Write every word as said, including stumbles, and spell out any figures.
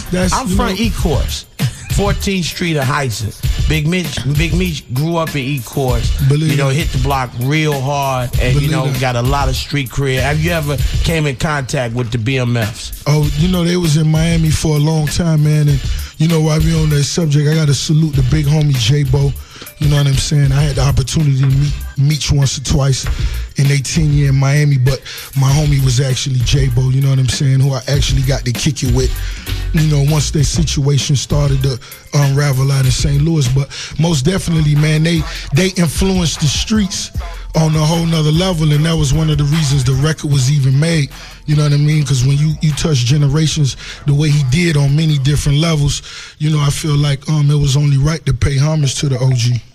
that's, I'm you from know, E-Course, fourteenth Street of Hyson. Big Mitch, Big Mitch grew up in E-Course. Believe you know, it. hit the block real hard, and Believe you know, it. got a lot of street career. Have you ever came in contact with the B M Fs? Oh, you know, they was in Miami for a long time, man. And, you know, while we on that subject, I got to salute the big homie J-Bo. You know what I'm saying? I had the opportunity to meet Meech once or twice in their tenure in Miami, but my homie was actually J-Bo, you know what I'm saying, who I actually got to kick it with, you know, once their situation started to unravel out in Saint Louis. But most definitely, man, they they influenced the streets on a whole nother level, and that was one of the reasons the record was even made. You know what I mean? Because when you, you touch generations the way he did on many different levels, you know, I feel like um it was only right to pay homage to the O G.